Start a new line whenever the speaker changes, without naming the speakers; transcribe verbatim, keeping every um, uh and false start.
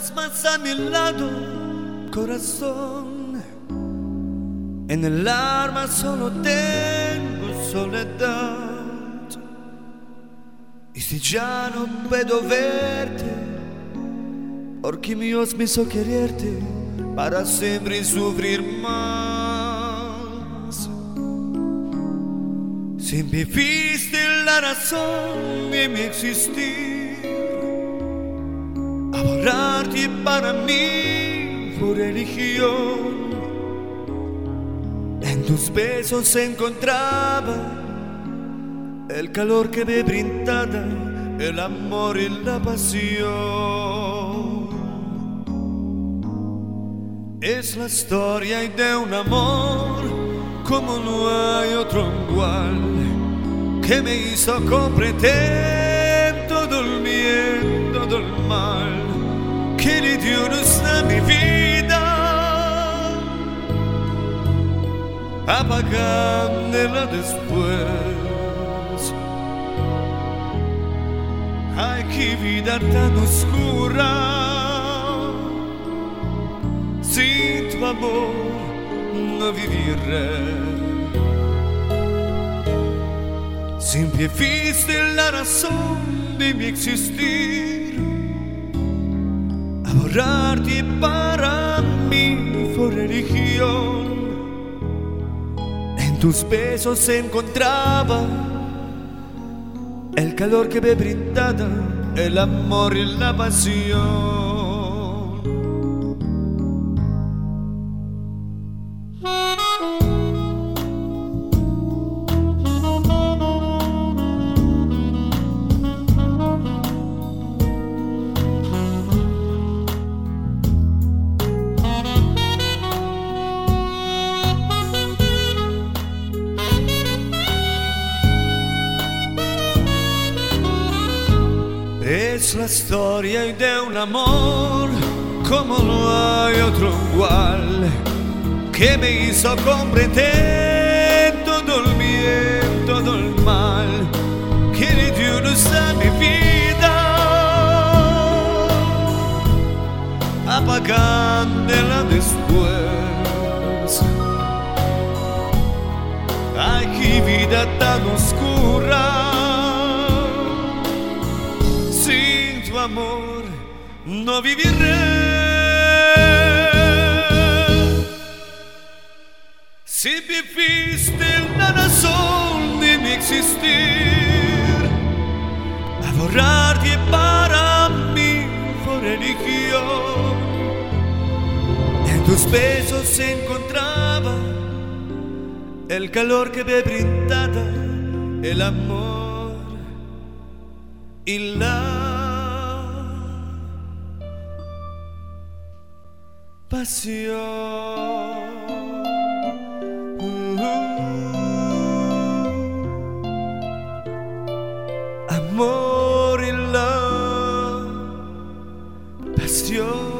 estás más a mi lado, corazón. En el alma solo tengo soledad. Y si ya no puedo verte, porque mi Dios me hizo quererte para siempre sufrir más. Siempre fuiste la razón de mi existir. Adorarte para mí fue religión. En tus besos se encontraba el calor que me brindaba, el amor y la pasión. Es la historia de un amor como no hay otro igual, que me hizo comprender todo el bien, todo el mal, que le dio luz a mi vida, apagándola después. Ay, qué vida tan oscura, sin tu amor no viviré. Siempre fuiste la razón de mi existir. Adorarte para mí fue religión. En tus besos se encontraba el calor que me brindaba, el amor y la pasión. Es la historia de un amor como no hay otro igual, que me hizo comprender todo el bien, todo el mal, que le dio luz a mi vida, apagándola después. Ay, qué vida tan oscura, tu amor no viviré. Siempre fuiste la razón de mi existir. Adorarte para mí fue religión. En tus besos se encontraba el calor que me brindaba, el amor y la pasión. Uh, amor y la pasión.